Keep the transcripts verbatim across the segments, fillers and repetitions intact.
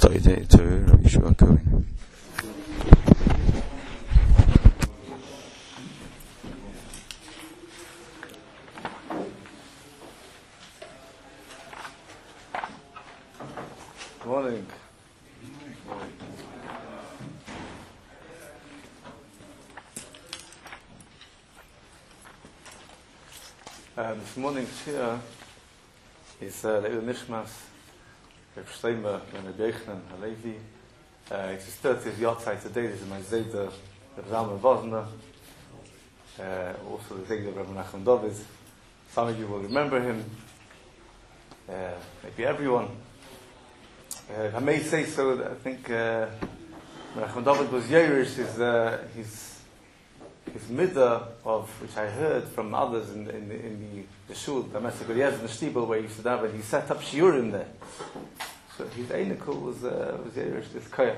study day to Rabbi Yeshua Cohen. Good morning. Uh, this morning's shir is uh, Le'il Nishmas, Reb Shlomo ben Reb Yochanan Halevi. Uh, it's his thirtieth yahrzeit today. This is my Zayda, Reb Zalman Vosner, uh, also the Zayda of Reb Menachem David. Some of you will remember him, uh, maybe everyone. Uh, if I may say so, I think uh, Menachem David was Yerush, his, uh, his his midah of, which I heard from others in, in, in the, the shul, the Mesach Eliezer in the Shtibel where he used to daven, and he set up shiurim there. So his einikel was uh, was Yerush, this koyach.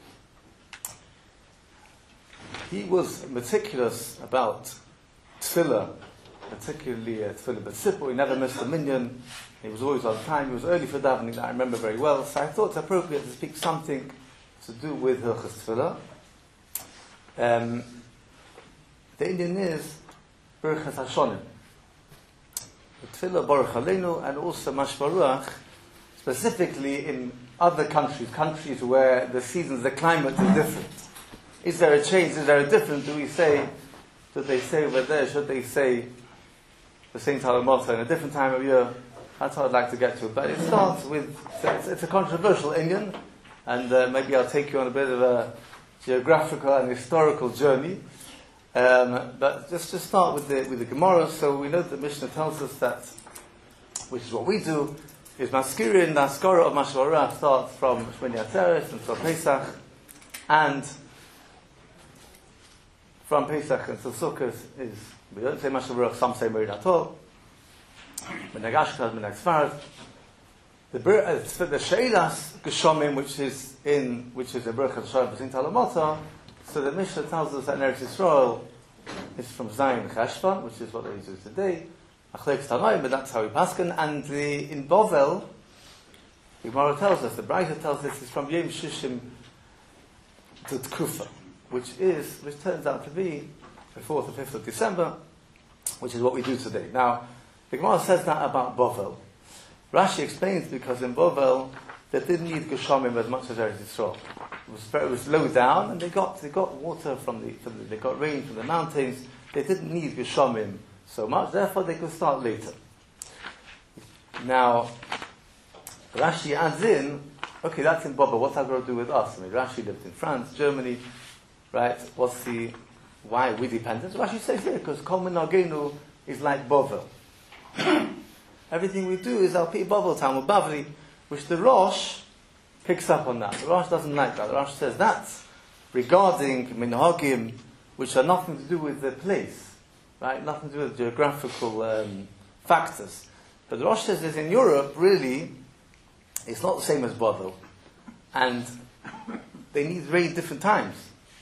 He was meticulous about tefillah, particularly uh, tefillah b'tzipur. He never missed a minyan. He was always on time. He was early for davening. I remember very well. So I thought it's appropriate to speak something to do with Hilchos Tefillah. Um, The Indian is Birchas Hashonim. Tefillah Baruch Aleinu, and also Mashmaruach, specifically in other countries, countries where the seasons, the climate is different. Is there a change? Is there a difference? Do we say, do they say over there, should they say the Saint Halamota in a different time of year? That's what I'd like to get to. But it starts with, it's, it's a controversial Indian, and uh, maybe I'll take you on a bit of a geographical and historical journey. Um, but just to start with the with the Gemara, so we know the Mishnah tells us that, which is what we do, is Maskirin, the Askara of Mashvarah starts from Shmini Atzeres until Pesach, and from Pesach until Sukkot is, we don't say Mashvarah, some say Merid Atol, Menag Ashkenaz, Menag Sfarad. The uh, the Sheilas Geshomim, which is in which is a Birchas Hashonim B'Saint Halamota. So the Mishnah tells us that in Eretz Yisrael is from Zayin Cheshvan, which is what they do today. Achlek Tanoim, but that's how we paskin. And the, in Bovel, the Gemara tells us, the Braita tells us, it's from Yom Shishim to Tkufa, which is, which turns out to be the fourth or fifth of December, which is what we do today. Now, the Gemara says that about Bovel. Rashi explains because in Bovel they didn't need Geshomim as much as Eretz Yisrael. It was, very, it was low down, and they got they got water from the, from the they got rain from the mountains. They didn't need Geshomim so much, therefore they could start later. Now, Rashi adds in, okay, that's in Bovel. What's that got to do with us? I mean, Rashi lived in France, Germany, right? What's the why are we dependent? Rashi says here because Kol Minagenu is like Bovel. Everything we do is our Pi Bovel Talmud Bavli, which the Rosh picks up on that. The Rosh doesn't like that. The Rosh says that's regarding minhagim, which are nothing to do with the place, right? Nothing to do with geographical um, factors. But the Rosh says is in Europe, really, it's not the same as Bovel, and they need very different times.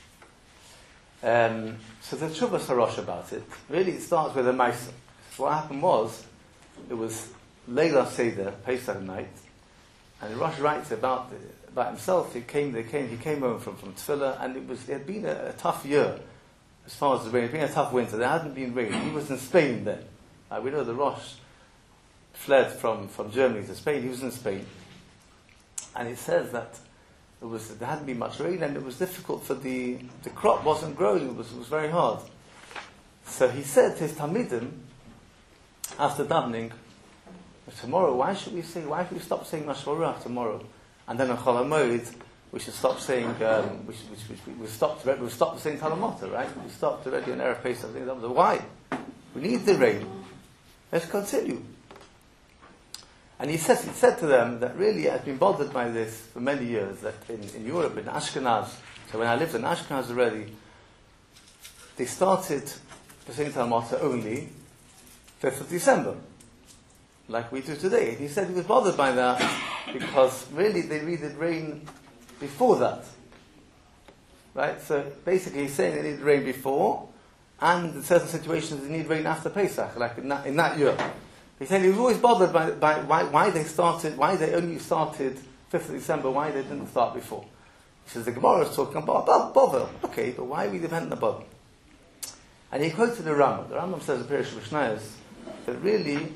Um, so the Tshuvas HaRosh about it, really it starts with a Maisa. What happened was, it was Leila Seder, Pesach night, and the Rosh writes about about himself. He came, they came, he came home from, from Tefillah, and it was it had been a, a tough year as far as the rain. It had been a tough winter. There hadn't been rain. He was in Spain then. Uh, we know the Rosh fled from, from Germany to Spain. He was in Spain, and it says that it was there hadn't been much rain, and it was difficult for the the crop wasn't growing. It was it was very hard. So he said to his Talmidim after davening, tomorrow, why should we say? Why should we stop saying Mashvarach tomorrow? And then on Chol HaMoed, we should stop saying. Um, we should, we, should, we, we stopped. We stopped saying Talamota, right? We stopped already on Erev Pesach. Why? We need the rain. Let's continue. And he says, he said to them that really I've been bothered by this for many years. That in, in Europe, in Ashkenaz, so when I lived in Ashkenaz already, they started saying Talamota only fifth of December. Like we do today. He said he was bothered by that because really they needed rain before that. Right? So basically he's saying they need rain before, and in certain situations they need rain after Pesach, like in that, in that year. He said he was always bothered by, by why, why they started, why they only started fifth of December, why they didn't start before. He says, the Gemara is talking about, about Bovel. Okay, but why are we dependent on Bovel? And he quoted the Rambam. The Rambam says in Pirish Mishnayos that really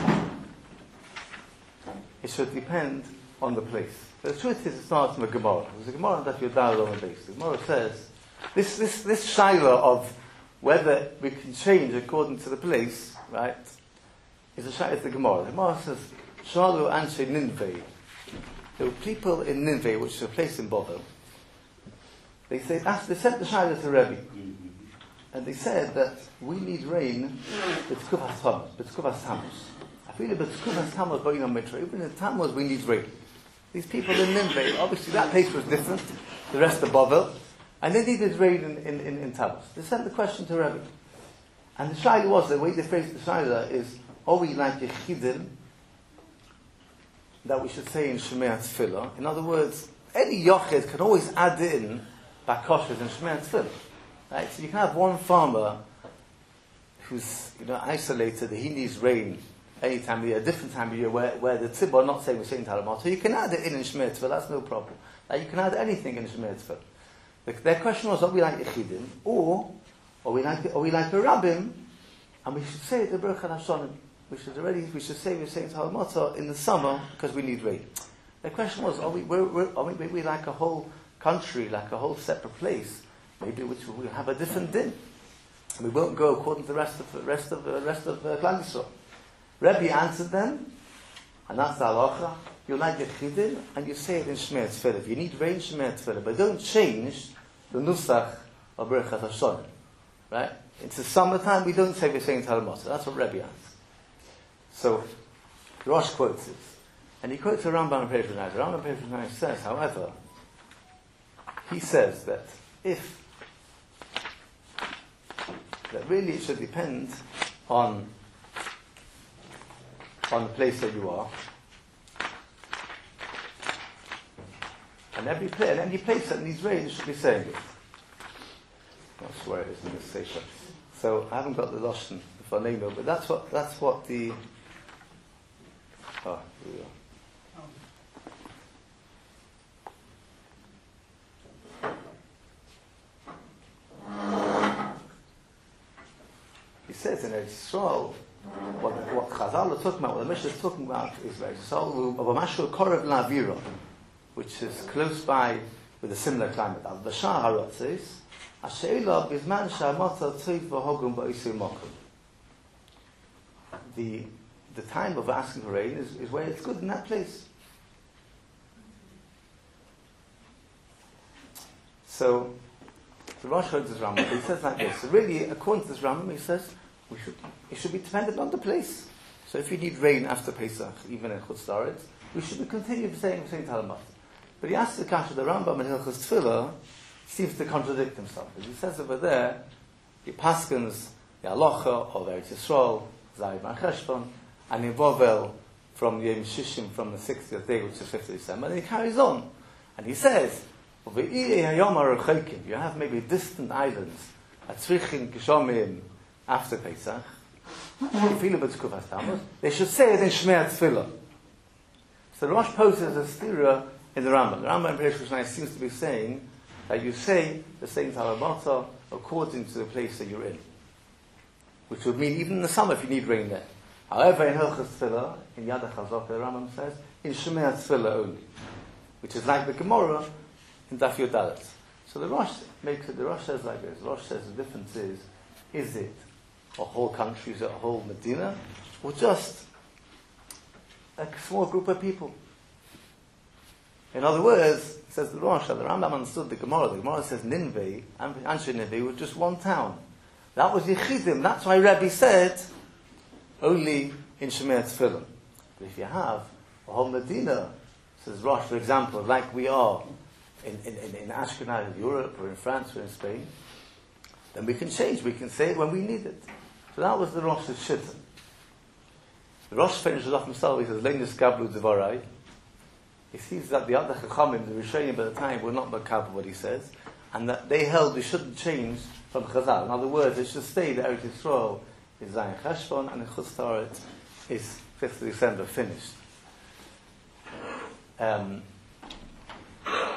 it should depend on the place. But the truth is, it starts from the Gemara. There's a Gemara that you're down on the base. The Gemara says this this this shaila of whether we can change according to the place, right? Is a shaila. It's the Gemara. The Gemara says, "Shalu anshe Ninveh." There were people in Ninveh, which is a place in Bovel. They say they sent the shaila to Rebbe. And they said that we need rain b'tkuvas Tammuz, b'tkuvas Tammuz. I feel b'tkuvas Tammuz boin on Mitra. Even in Tammuz we need rain. These people in Nineveh, obviously that place was different, the rest of Bovel, and they needed rain in, in, in, in Tammuz. They sent the question to Rebbe. And the shaila was, the way they phrased the shaila is, are we like Yechidim, that we should say in Shemei Tefillah? In other words, any Yochid can always add in Bakoshes in Shemei Tefillah. Right? So you can have one farmer who's, you know, isolated, he needs rain any time of year, a different time of year where, where the tzibah are not saying we're saying Talamot. So you can add it in in Shemei Tefillah, that's no problem. Like you can add anything in Shemei Tefillah. The, their question was, are we like Yechidim, or are we like are we like a Rabbim, and we should say the Baruch HaShonim. We should already we should say we're saying Talamot in the summer because we need rain. The question was, are we we're, we're, are we maybe like a whole country, like a whole separate place? Maybe which we have a different din. We won't go according to the rest of the rest of the rest of the Klal Yisrael. Rebbe answered them, and that's the halacha. You like Yechidim, and you say it in Shemei Tefillah. If you need rain, Shemei Tefillah, but don't change the nusach of Baruch HaShonim. Right? It's the summertime. We don't say we're saying Talamot. That's what Rebbe answers. So Rosh quotes it, and he quotes the Rambam in Pirish Mishnayos. The Rambam in Pirish Mishnayos says, however, he says that if that really it should depend on on the place that you are, and every place, and any place that needs rain should be saying it. Not sure where it is in this section. So I haven't got the Lashon for Nemo, but that's what that's what the oh here we are. He says in Eretz Yisrael, what, what Chazal are talking about, what the Mishnah is talking about, is Eretz Yisrael of a mashur korev la'avira, which is close by with a similar climate. Al bashar haratzis, asheila bizman sha'amata tziv v'hogum ba'isir mokum. The the time of asking for rain is, is where it's good in that place. So the Rosh quotes this Rambam. He says like this. So really, according to this Rambam, he says we should it should be dependent on the place. So if you need rain after Pesach, even in Chutz La'aretz, we should continue saying saying Talamot. But he asks the kasha, the Rambam in Hilchos Tefillah seems to contradict himself. As he says over there, he paskins the halacha of Eretz Yisrael, Zayim Bar Cheshbon, and in Bovel from Yom Shishim, from the sixtieth day, which is fifth of December, and he carries on, and he says, you have maybe distant islands, Atzrichin Kishomim, after Pesach, they should say it in Shemei Tefillah. So the Rosh poses a stira in the Rambam. The Rambam in Pirish Mishnayos seems to be saying that you say the same Talamata according to the place that you're in, which would mean even in the summer if you need rain there. However, in Hilchos Tefillah, in Yad HaChazaka, the Rambam says in Shemei Tefillah only, which is like the Gemara in Daf Yud Dalet. So the Rosh makes it. The Rosh says like this. The Rosh says the difference is: is it a whole country, is it a whole Medina, or just a small group of people? In other words, says the Rosh, the Rambam understood the Gemara. The Gemara says Ninveh, Anshe Ninveh was just one town. That was Yechidim. That's why Rebbe said only in Shemei Tefillah. But if you have a whole Medina, says Rosh, for example, like we are in, in, in Ashkenaz, in Europe, or in France, or in Spain, then we can change. We can say it when we need it. So that was the Rosh's shittim. The Rosh finishes off himself. He says, "Leinis kablu devarai." He sees that the other Chachamim, the Rishonim at the time, were not makabel what he says, and that they held we shouldn't change from Chazal. In other words, it should stay that Eretz Yisrael is Zayin Cheshbon, and in Chutz La'aretz is fifth of December finished. Um,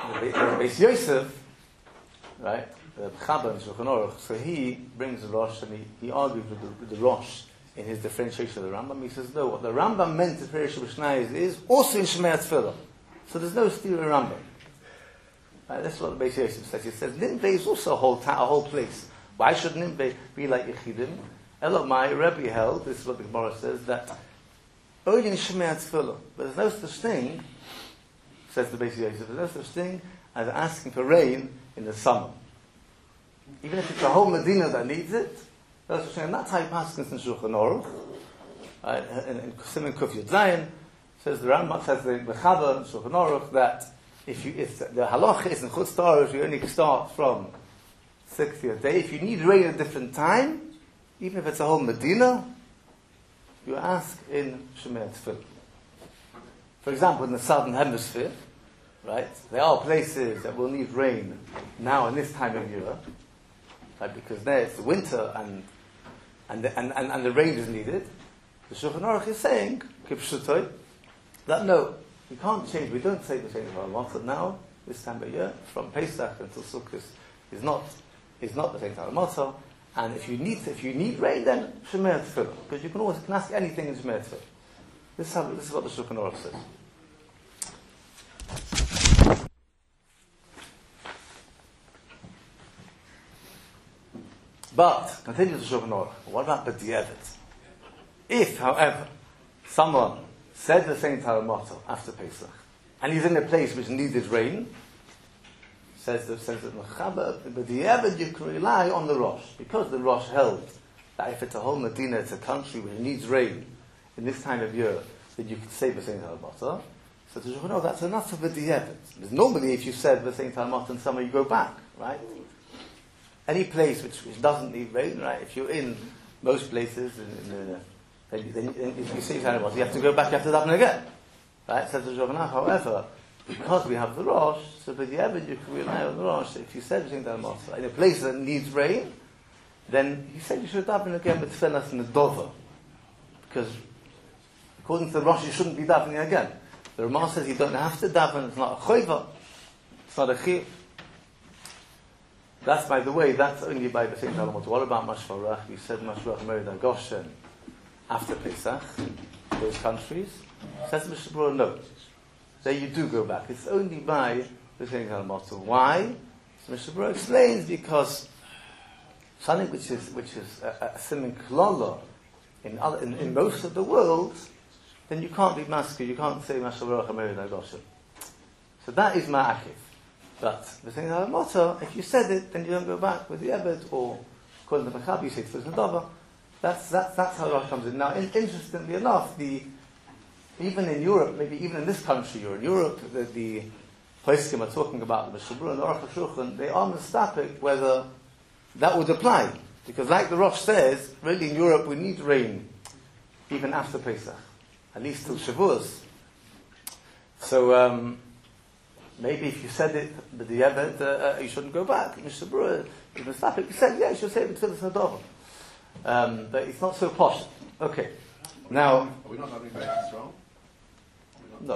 the Beis Yosef, right, the Chaber and Shulchan Aruch, so he brings the Rosh and he, he argues with the, with the Rosh in his differentiation of the Rambam. He says, no, what the Rambam meant in Perish B'Shnayis is also in Shemei Tefillah. So there's no steer in Rambam. Right, that's what the Beis Yosef says. He says, Ninveh is also a whole, ta- a whole place. Why should Ninveh be like Yechidim? Elamai, Rebbe held, this is what the Gemara says, that only in Shemei Tefillah. But there's no such thing, says the Beis Yosef, there's no such thing as asking for rain in the summer. Even if it's the whole Medina that needs it, there's no such thing. And that's how he passes in Shulchan Aruch. Right, in, in Siman Kuf Yud Zayin, says the Rambam, says the Mechaber in Shulchan Aruch, that if you, if the, the halacha is in Chutz Ta'aruch, you only start from sixtieth day. If you need rain at a different time, even if it's a whole Medina, you ask in Shemei Tefillah. For example, in the southern hemisphere, right, there are places that will need rain now in this time of year, right, because there it's the winter and and the, and, and, and the rain is needed. The Shulchan Aruch is saying, Kipshutoi, that no, we can't change. We don't say the same of our Matzah now, this time of year, from Pesach until Sukkot is not is not the same time of Matzah. And if you need if you need rain, then Shemei Tefillah, because you can always can ask anything in Shemei Tefillah. This is how, this is what the Shulchan Aruch says. But continue the Shulchan Aruch. What about the B'di'evet? If, however, someone said the same time of Matzah after Pesach, and he's in a place which needed rain, says the says that Mechaber, but the Eved you can rely on the Rosh, because the Rosh held that if it's a whole Medina, it's a country which needs rain in this time of year, that you could say the same time of Matzah. So the Shulchan Aruch, that's enough for the Eved. Because normally, if you said the same time of Matzah in summer, you go back, right? Any place which, which doesn't need rain, right? If you're in most places, in, in, in, then, then, then if you say the time of Matzah, you have to go back, you have to daven again, right? Says the Shulchan Aruch, however, because we have the Rosh, so but the Eved you can rely on the Rosh. If you said everything down Matzah in a place that needs rain, then he said you should daven again with Tefillas and the Dover, because according to the Rosh you shouldn't be davening again. The Ramah says you don't have to daven. It's not a choiva, it's not a chiyuv. That's, by the way, that's only by the same time. What about Mashvarach? You said Mashvarach Merida Goshen after Pesach, those countries. Says Mishabura, no. There you do go back. It's only by the same kind of motto. Why? So Mishabura explains, because something which is which is a, a siman klala in other in, in most of the world, then you can't be masker. You can't say Mashavarach Ameri Nagoshen. So that is ma'akiv. But the same kind of motto, if you said it, then you don't go back with the Ebed, or according to the Mechaber, you say it's Nadava. That's that's that's how Rosh comes in. Now, in, interestingly enough, the even in Europe, maybe even in this country or in Europe, the, the poskim are talking about the Mishabura and the Aruch HaShulchan, they are mistapik whether that would apply. Because like the Rosh says, really in Europe we need rain even after Pesach, at least till Shavuos. So um, maybe if you said it, but the Eved, uh, uh, you shouldn't go back. Mishabura, you mistapik, you said, yeah, you should say it Tzilas Hadova. Um, but it's not so posh. Okay. Now, are we not having back as well? No.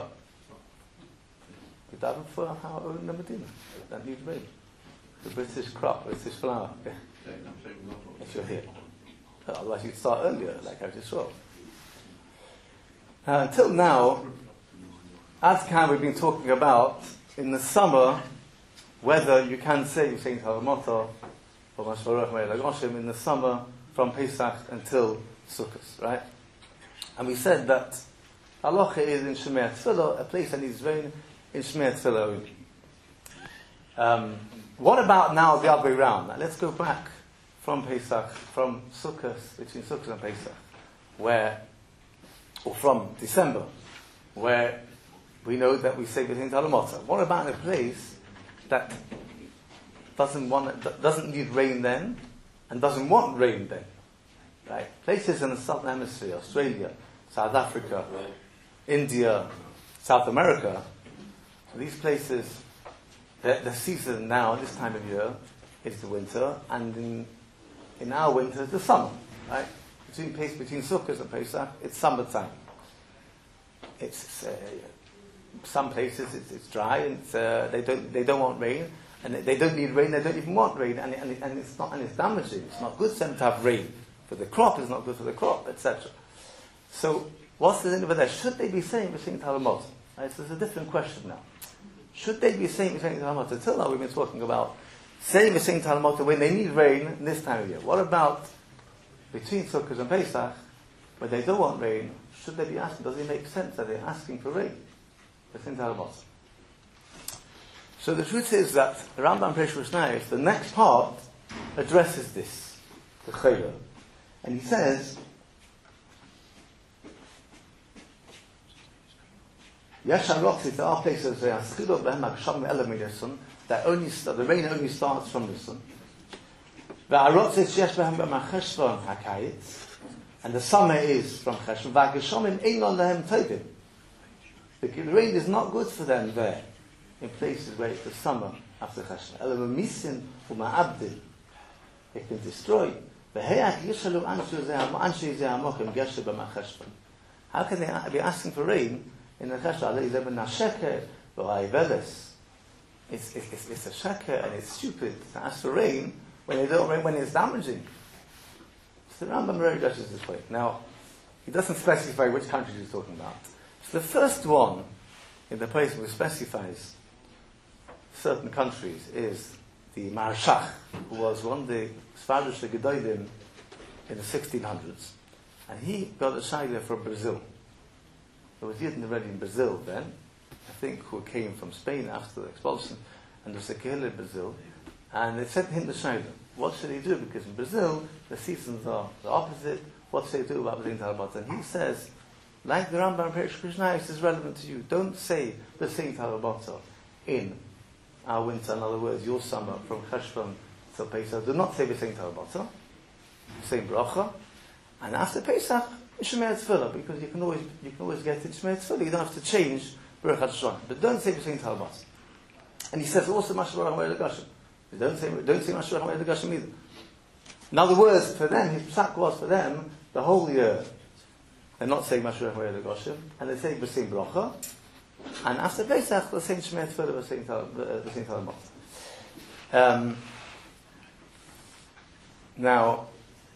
We daven for our own Medina. That needs rain. The British crop, British flower. Okay. If you're here. Otherwise you'd start earlier, like I just saw. Now, until now, as can we've been talking about, in the summer, whether you can say you're saying Talamota or Mashvarach Me'el HaGoshim in the summer from Pesach until Sukkot, right? And we said that halacha is in Shemei Tefillah, a place that needs rain in Shemei Tefillah only. Um, what about now the other way around? Now let's go back from Pesach, from Sukkot, between Sukkot and Pesach, where, or from December, where we know that we say within Talamota. What about in a place that doesn't want, that doesn't need rain then, and doesn't want rain then? Right? Places in the Southern Hemisphere, Australia, South Africa, India, South America. So these places, the, the season now, this time of year, is the winter, and in in our winter, it's the summer. Right? Between between Sukkot and Pesach, it's summertime. It's uh, some places it's, it's dry and it's, uh, they don't they don't want rain, and they don't need rain. They don't even want rain, and, and, and it's not and it's damaging. It's not good for them to have rain for the crop. It's not good for the crop, et cetera. So what's the thing over there? Should they be saying V'sein Talamot? Right, so it's a different question now. Should they be saying V'sein Talamot? Until now we've been talking about saying V'sein Talamot when they need rain in this time of year. What about between Sukkot and Pesach, when they don't want rain? Should they be asking? Does it make sense that they're asking for rain? V'sein Talamot. So the truth is that the Rambam Peirush Nayef, the next part addresses this, the Chayla, and he says, Yesh HaRotzis, there are places where Aschidot Behem HaGsham Elam Midasun, that only the rain only starts from the sun. VeHaRotzis Yesh Behem HaCheshvan HaKayitz, and the summer is from Cheshvan. VeHaGshamim Einon Lehem Tovim. The rain is not good for them there, in places where it's the summer after Cheshvan. Elam Misin Uma'abdil, it can destroy. VeHeach Yishalu Anshu Zeh HaMochim Geshe B'MaCheshvan. How can they be asking for rain in the Cheshvan? It's, it's, it's a sheker and it's stupid to ask for rain when they don't rain, when it's damaging. So the Rambam really addresses this way. Now, he doesn't specify which countries he's talking about. So the first one in the place where he specifies certain countries is the Marshach, who was one of the Sfarish Gedolim in the sixteen hundreds. And he got a shayla from Brazil. There was Yidden already in Brazil then, I think, who came from Spain after the expulsion, and there was a Kehillah in Brazil, and they said to him the shayla, what should he do? Because in Brazil, the seasons are the opposite. What should he do about V'sein Talamot? And he says, like the Rambam Peirush Nayef, this is relevant to you. Don't say V'sein Talamot in our winter, in other words, your summer, from Cheshvan till Pesach. Do not say V'sein Talamot. Say bracha. And after Pesach, Shemei Tzvila, because you can always you can always get it Shemei Tzvila. You don't have to change Baruch HaShem. But don't say V'sein Talamot. And he says also Mashiach Hamay Legashim. Don't say don't say Mashiach Hamay Legashim either. In other words, for them, his psak was for them the whole year. They're not saying Mashiach Hamay Legashim, and they say V'sein Bracha. And after Pesach, they're saying Shemei Tzvila V'sein Talamot. Um, now.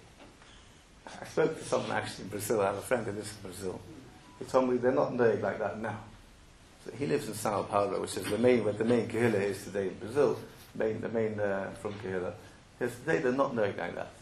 I spoke to someone actually in Brazil. I have a friend who lives in Brazil. He told me they're not doing like that now. So he lives in Sao Paulo, which is the main where the main Kehillah is today in Brazil. Main, the main uh, from Kehillah. Yes, today they're not doing like that.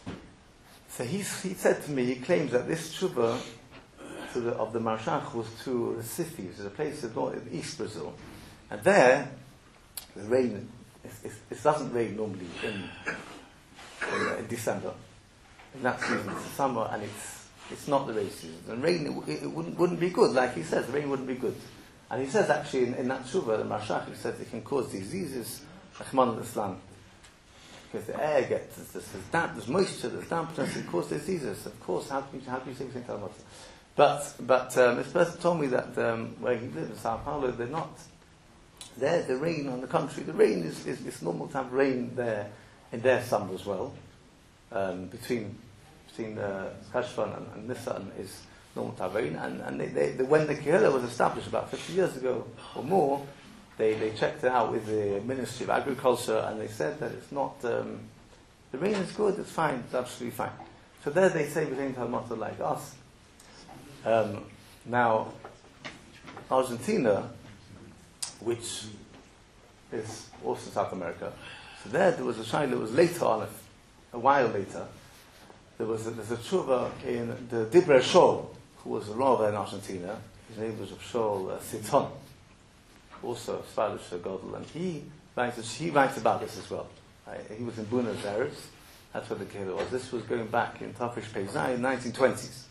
So he he said to me, he claims that this tshuva to the, of the Marshach was to Recife, which is a place in, north, in East Brazil, and there the rain it, it, it doesn't rain normally in in, uh, in December. In that season, it's summer, and it's it's not the rain season. And rain, it, it wouldn't wouldn't be good, like he says. The rain wouldn't be good. And he says actually in, in that tshuva, the Marshach, he says it can cause diseases, Rahman al-Islam, because the air gets there's, there's damp, there's moisture, there's dampness, it causes diseases. Of course, how can you how can you say V'sein Talamot? But but um, this person told me that um, where he lives in Sao Paulo, they're not there. The rain on the country, the rain is, is it's normal to have rain there in their summer as well. Um, between between uh, Cheshvan and, and Nisan is normal to have rain, and, and they, they, they, when the Kehillah was established about fifty years ago or more, they, they checked it out with the Ministry of Agriculture, and they said that it's not um, the rain is good, it's fine, it's absolutely fine. So there they say V'sein Talamot like us. Um, now Argentina, which is also South America, so there there was a shayla that was later on. A while later, there was a, there's a tshuva in the Dibre Shol, who was a rabbi in Argentina. His name was Shol uh, Siton, also a Spanish Godel, and he writes, he writes about this as well. Uh, he was in Buenos Aires, that's where the Kehillah was. This was going back in Tafish Pezai in the nineteen twenties.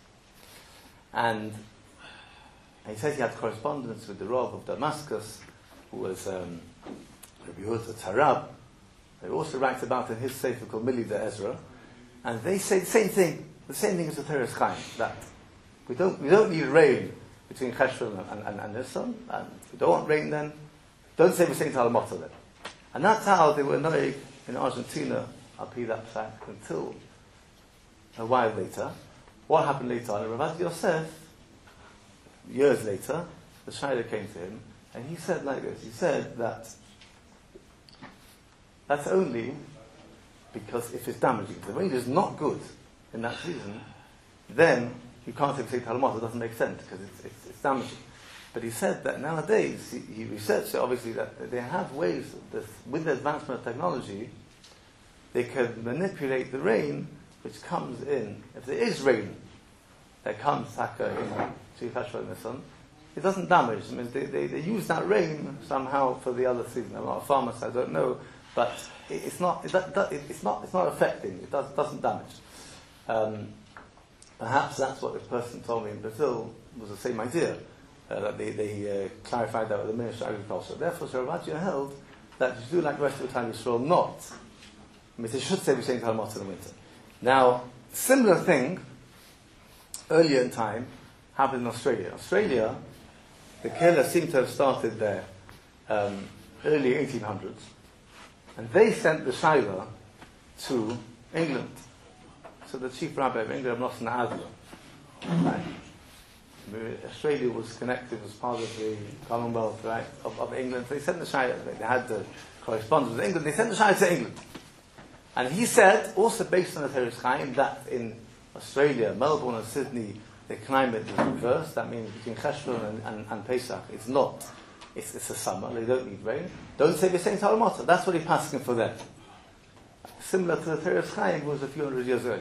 And he says he had correspondence with the Rav of Damascus, who was um, Rabbi Yehuda Tarab. They also write about in his sefer called Mili de Ezra, and they say the same thing, the same thing as the Teres Chaim, that we don't we don't need rain between Cheshvan and, and, and Nisan, and if we don't want rain then, don't say V'sein Talamot then. And that's how they were knowing in Argentina, up here that fact, until a while later. What happened later on? Rav Yosef, years later, the Shaila came to him, and he said like this. He said that that's only because if it's damaging. If the rain is not good in that season, then you can't say Pesach Talamot. It doesn't make sense because it's, it's, it's damaging. But he said that nowadays, he, he researched it, obviously, that they have ways, that with the advancement of technology, they can manipulate the rain which comes in. If there is rain that comes Taka in Chifashva in the sun, it doesn't damage. I mean, they, they, they use that rain somehow for the other season. I'm not a farmer, so I don't know, but it, it's not. It, it, it's not. It's not affecting. It does, doesn't damage. Um, perhaps that's what the person told me in Brazil was the same idea. Uh, that they, they uh, clarified that with the Ministry of Agriculture. Therefore, Sharavadia held that you should do like the rest of the time Yisrael, not. I mean, they should say we're saying Talmud in the winter. Now, similar thing, earlier in time, happened in Australia. Australia, the Kehillah seemed to have started there um, early eighteen hundreds, and they sent the Shaila to England. So the chief rabbi of England, Nosson Adler, right? Australia was connected as part of the Commonwealth, right, of, of England. So they sent the Shaila, they had the correspondence with England, they sent the Shaila to England. And he said, also based on the Teres Chaim, that in Australia, Melbourne and Sydney, the climate is reversed. That means between Cheshvan and, and, and Pesach, it's not, it's, it's a summer, they don't need rain. Don't say the same Talamata. That's what he's asking for them. Similar to the Teres Chaim, who was a few hundred years early.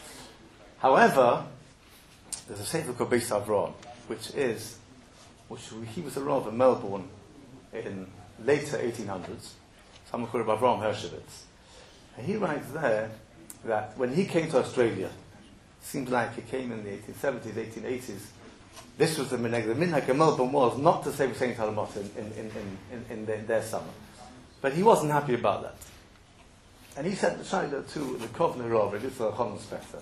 However, there's a Sefer called Beis Avraham, which is, which he was a Rav in Melbourne in later eighteen hundreds. Someone called Avraham Hershevitz. And he writes there that when he came to Australia, seems like he came in the eighteen seventies, eighteen eighties, this was the minhag. The minhag in Melbourne was not to say Saint Talamot in, in, in, in, in, their, in their summer. But he wasn't happy about that. And he sent the Shaila to the Kovner Rav, Elitza Chon Spector,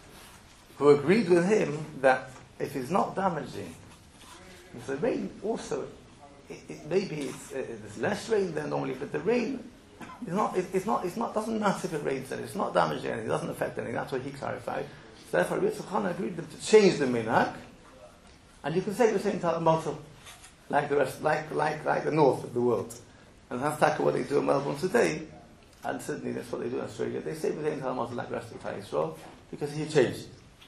who agreed with him that if it's not damaging, if the rain also, it, it, maybe it's, uh, there's less rain than normally, but the rain is not, it, it's not, it's not, doesn't matter if it rains, and it's not damaging anything, it doesn't affect anything. That's what he clarified. So therefore, Rabbi Khan agreed with them to change the minhag, and you can say the same Talamot like the rest, like like like the north of the world, and that's exactly what they do in Melbourne today, and Sydney. That's what they do in Australia. They say the same Talamot like the rest of the Israel because he changed.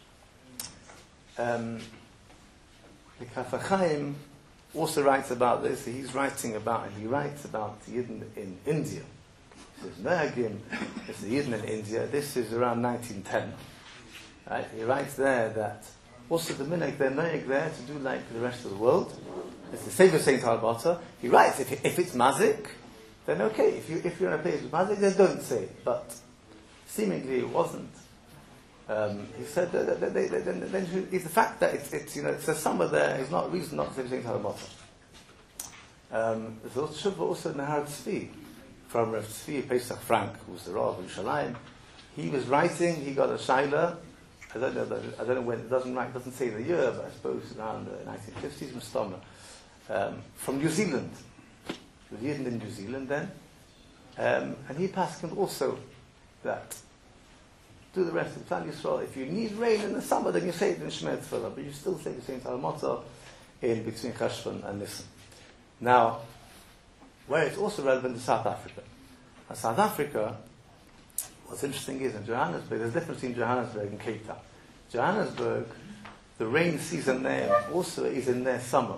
Um, the Kaf HaChaim also writes about this. He's writing about, and he writes about the Yidden in India. He says, Meragim, it's the Yidden in India. This is around nineteen ten. Right? He writes there that also the minhag, they're minhag there to do like the rest of the world. It's the same as Saint Albata. He writes, if, if it's mazik, then okay. If, you, if you're in a place with mazik, then don't say it. But seemingly it wasn't. Um, he said that, that, that, that, that, that it's the fact that it's, it's you know it's a summer there is not a reason not to say Saint Halamata. Um, there's also, also in the Har Tzvi from Rav Tzvi Pesach Frank, who's the Rav in Shalayim. He was writing. He got a shaila. I don't know. I don't know when. It doesn't write. Doesn't say the year, but I suppose around the nineteen fifties in Stommer, um, from New Zealand. He was Yidden in New Zealand then, um, and he passed him also that. Do the rest of the Plan Yisrael. If you need rain in the summer, then you say it in Shemir Tefillah, but you still say the same Talamota in between Cheshvan and Nisan. Now, where it's also relevant is South Africa. Now, South Africa, what's interesting is in Johannesburg, there's a difference between Johannesburg and Cape Town. Johannesburg, the rain season there also is in their summer.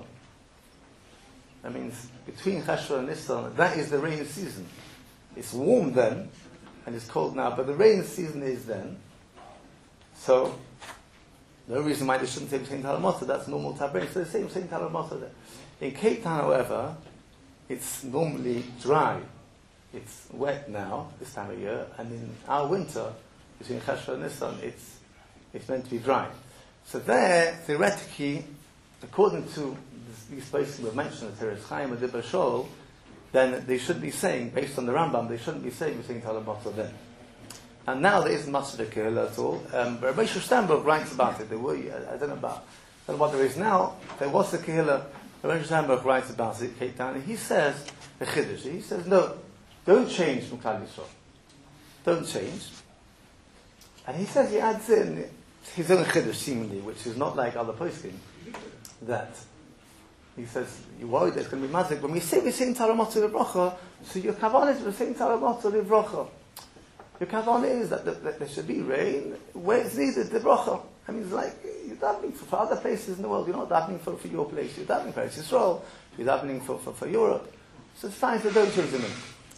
That means between Cheshvan and Nisan, that is the rainy season. It's warm then, and it's cold now, but the rain season is then. So, no reason why they shouldn't say Saint Talamota, that's normal type rain. So they say Saint Talamota there. In Cape Town, however, it's normally dry. It's wet now, this time of year, and in our winter, between Cheshvan and Nisan, it's, it's meant to be dry. So there, theoretically, according to this, these places we've mentioned, the Teres Chaim and the Bashol, then they should be saying, based on the Rambam, they shouldn't be saying we're saying Talamata then. And now there isn't much of the Kehillah at all. Um, but Rabbi Sternberg writes about it. There were, I don't know about I don't know what there is now. There was the Kehillah. Rabbi Sternberg writes about it, Cape Town, and he says, the Chiddush, he says, no, don't change from Klal Yisrael. Don't change. And he says, he adds in his own Chiddush, seemingly, which is not like other posting, that He says, you're worried there's going to be mazik. When we say we're saying Taramoto Livrocha, so your kavanah is we're saying Taramoto Livrocha. Your kavanah is that, that, that there should be rain where it's needed, Livrocha. I mean, it's like, you're davening for, for other places in the world. You're not davening for, for your place. You're davening for Israel. You're davening for, for, for Europe. So it's fine for those children.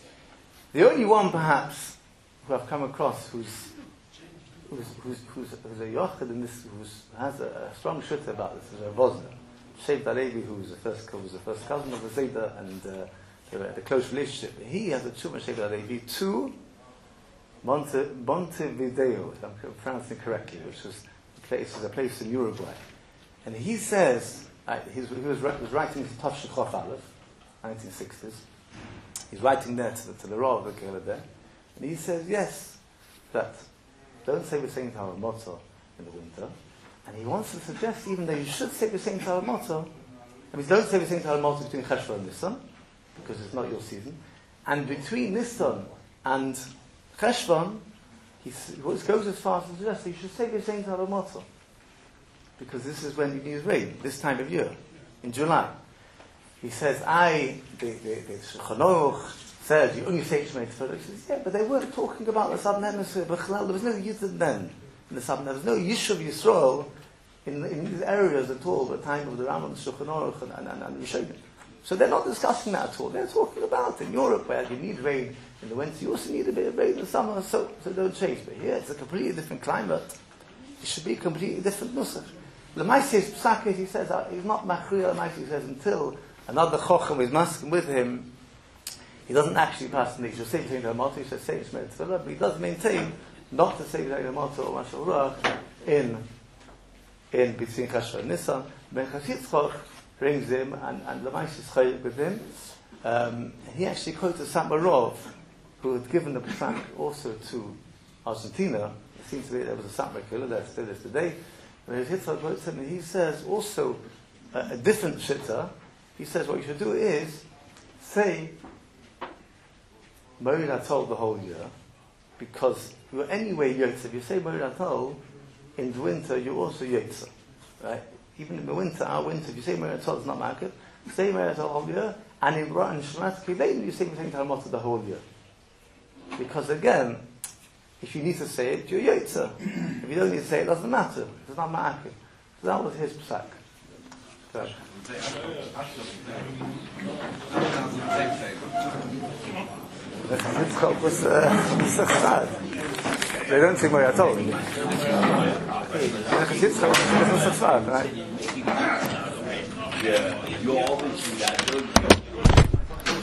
The only one, perhaps, who I've come across who's who's who's, who's, who's a yochid in this, who has a, a strong shutta about this, is a Vosner. Sheikh Dalevi, who was the first, who was the first cousin of the Zayda, and uh, they had a close relationship. He has a tshuva, Sheikh Dalevi, to Monte, Montevideo, if I'm pronouncing correctly, which was a place, is a place in Uruguay. And he says, uh, he's, he was, was writing Tav Shechov Aleph, nineteen sixties. He's writing there to the, to the Rav, the Kehillah there. And he says, yes, that don't say we're saying Tahar Motor in the winter. And he wants to suggest even that you should say we're saying Tahar Motor. I mean, don't say we're saying Tahar Motor between Cheshvan and Nisan, because it's not your season. And between Nisan and Cheshvan, he goes as far as to suggest that you should say we're saying Tahar Motor, because this is when you need rain, this time of year, in July. He says, I, the, the, the Shulchan Aruch says, you only say Shemay Tefillah. He says, yeah, but they weren't talking about the Southern Hemisphere. There was no Yidden then in the Southern Hemisphere. There was no Yishuv Yisrael in, in these areas at all at the time of the Rambam, the Shulchan Aruch, and, and, and, and Rishonim. So they're not discussing that at all. They're talking about in Europe, where you need rain in the winter, you also need a bit of rain in the summer, so, so don't change. But here, it's a completely different climate. It should be a completely different nusach. Lamais's Psakis, he says, uh, he's not Machriya, Lamais's, he says, until another Chochem is masking with him, he doesn't actually pass the He should say between the Hamata, he should say Shemay Tefillah, but he does maintain not to say between the Hamata or Mashal Ruach in, in between Cheshvan and Nisan. Ben Chashitzchok brings him, and, and Lamais is Chayik with him. Um, he actually quoted Samarov, who had given the Pesach also to Argentina. It seems to be there was a Satmar killer, there still is today. Ben Chashitzchok quotes him, and he says also uh, a different shitta. He says what you should do is say Moed Atol the whole year, because you're anyway Yotze. If you say Moed Atol in the winter, you're also Yotze, right? Even in the winter, our winter, if you say Moed Atol, it's not Makif. Say Moed Atol the whole year, and in Ran Shmat Kilein, you say B'Shem Talmot the whole year. Because again, if you need to say it, you're Yotze. If you don't need to say it, it doesn't matter. It's not Makif. So that was his psak. So. Yitzchok was sad. They don't see Moed Atol. Yitzchok was sad, right? Yeah, you always see that.